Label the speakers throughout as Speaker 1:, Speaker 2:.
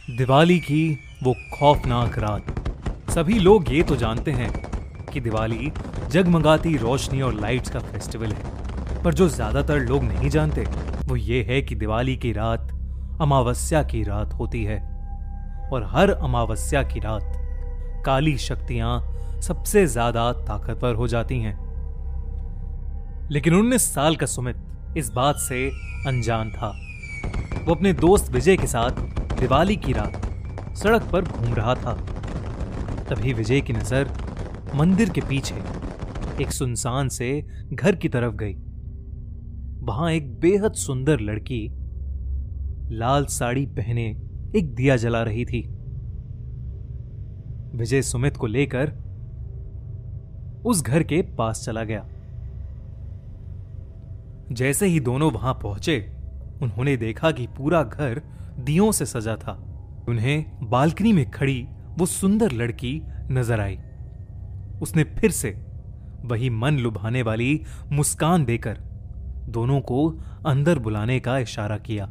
Speaker 1: दिवाली की वो खौफनाक रात। सभी लोग ये तो जानते हैं कि दिवाली जगमगाती रोशनी और लाइट्स का फेस्टिवल है, पर जो ज्यादातर लोग नहीं जानते वो ये है कि दिवाली की रात अमावस्या की रात होती है और हर अमावस्या की रात काली शक्तियां सबसे ज्यादा ताकतवर हो जाती हैं। लेकिन 19 साल का सुमित इस बात से अनजान था। वो अपने दोस्त विजय के साथ दिवाली की रात सड़क पर घूम रहा था। तभी विजय की नजर मंदिर के पीछे एक सुनसान से घर की तरफ गई। वहां एक बेहद सुंदर लड़की लाल साड़ी पहने एक दिया जला रही थी। विजय सुमित को लेकर उस घर के पास चला गया। जैसे ही दोनों वहां पहुंचे, उन्होंने देखा कि पूरा घर दियों से सजा था। उन्हें बालकनी में खड़ी वो सुंदर लड़की नजर आई। उसने फिर से वही मन लुभाने वाली मुस्कान देकर दोनों को अंदर बुलाने का इशारा किया।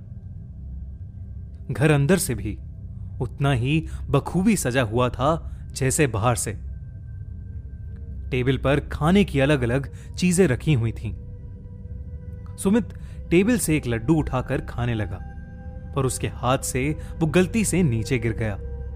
Speaker 1: घर अंदर से भी उतना ही बखूबी सजा हुआ था जैसे बाहर से। टेबल पर खाने की अलग अलग चीजें रखी हुई थीं। सुमित टेबल से एक लड्डू उठाकर खाने लगा, पर उसके हाथ से वो गलती से नीचे गिर गया।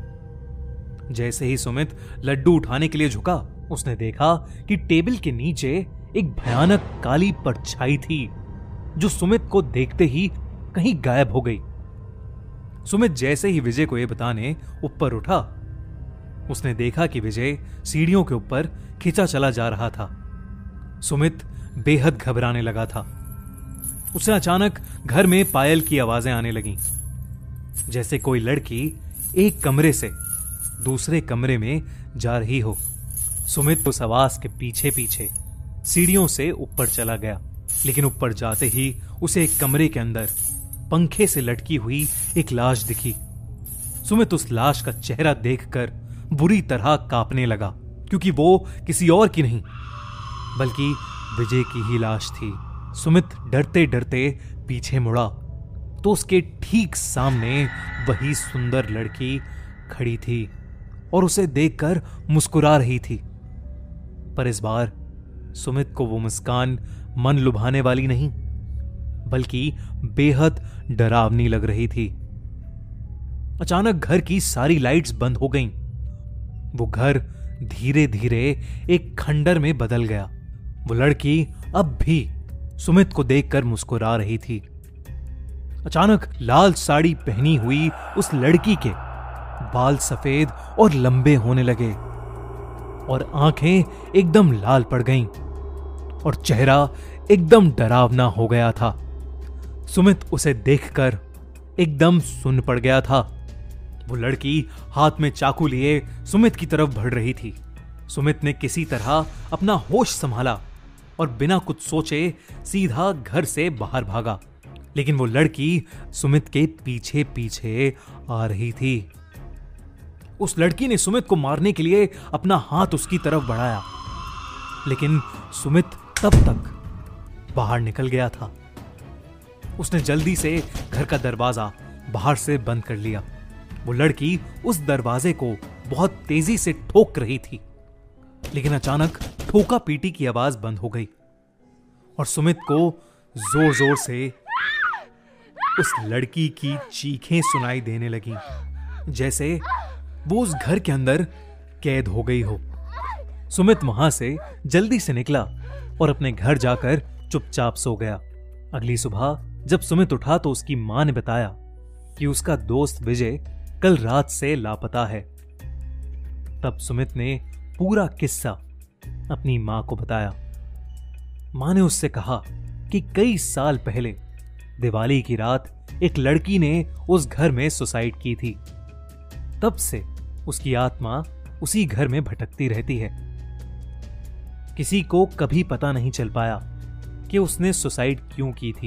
Speaker 1: जैसे ही सुमित लड्डू उठाने के लिए झुका, उसने देखा कि टेबल के नीचे एक भयानक काली परछाई थी जो सुमित को देखते ही कहीं गायब हो गई। सुमित जैसे ही विजय को यह बताने ऊपर उठा, उसने देखा कि विजय सीढ़ियों के ऊपर खिंचा चला जा रहा था। सुमित बेहद घबराने लगा था। उसे अचानक घर में पायल की आवाजें आने लगीं, जैसे कोई लड़की एक कमरे से दूसरे कमरे में जा रही हो। सुमित उस आवाज के पीछे पीछे सीढ़ियों से ऊपर चला गया, लेकिन ऊपर जाते ही उसे एक कमरे के अंदर पंखे से लटकी हुई एक लाश दिखी। सुमित उस लाश का चेहरा देखकर बुरी तरह कांपने लगा, क्योंकि वो किसी और की नहीं बल्कि विजय की ही लाश थी। सुमित डरते डरते पीछे मुड़ा तो उसके ठीक सामने वही सुंदर लड़की खड़ी थी और उसे देखकर मुस्कुरा रही थी। पर इस बार सुमित को वो मुस्कान मन लुभाने वाली नहीं बल्कि बेहद डरावनी लग रही थी। अचानक घर की सारी लाइट्स बंद हो गईं। वो घर धीरे धीरे एक खंडर में बदल गया। वो लड़की अब भी सुमित को देखकर मुस्कुरा रही थी। अचानक लाल साड़ी पहनी हुई उस लड़की के बाल सफेद और लंबे होने लगे और आंखें एकदम लाल पड़ गईं और चेहरा एकदम डरावना हो गया था। सुमित उसे देखकर एकदम सुन्न पड़ गया था। वो लड़की हाथ में चाकू लिए सुमित की तरफ बढ़ रही थी। सुमित ने किसी तरह अपना होश संभाला और बिना कुछ सोचे सीधा घर से बाहर भागा, लेकिन वो लड़की सुमित के पीछे पीछे आ रही थी। उस लड़की ने सुमित को मारने के लिए अपना हाथ उसकी तरफ बढ़ाया, लेकिन सुमित तब तक बाहर निकल गया था। उसने जल्दी से घर का दरवाजा बाहर से बंद कर लिया। वो लड़की उस दरवाजे को बहुत तेजी से ठोक रही थी, लेकिन अचानक ठोका पीटी की आवाज बंद हो गई और सुमित को जोर जोर से उस लड़की की चीखें सुनाई देने लगीं, जैसे वो उस घर के अंदर कैद हो गई हो। सुमित वहां से जल्दी से निकला और अपने घर जाकर चुपचाप सो गया। अगली सुबह जब सुमित उठा तो उसकी मां ने बताया कि उसका दोस्त विजय कल रात से लापता है। तब सुमित ने पूरा किस्सा अपनी मां को बताया। मां ने उससे कहा कि कई साल पहले दिवाली की रात एक लड़की ने उस घर में सुसाइड की थी। तब से उसकी आत्मा उसी घर में भटकती रहती है। किसी को कभी पता नहीं चल पाया कि उसने सुसाइड क्यों की थी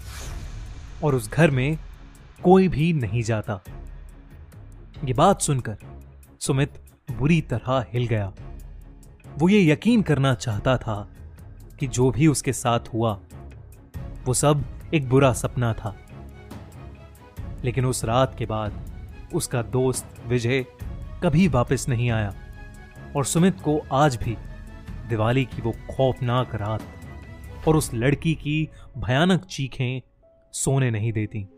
Speaker 1: और उस घर में कोई भी नहीं जाता। ये बात सुनकर सुमित बुरी तरह हिल गया। वो ये यकीन करना चाहता था कि जो भी उसके साथ हुआ वो सब एक बुरा सपना था, लेकिन उस रात के बाद उसका दोस्त विजय कभी वापस नहीं आया और सुमित को आज भी दिवाली की वो खौफनाक रात और उस लड़की की भयानक चीखें सोने नहीं देती।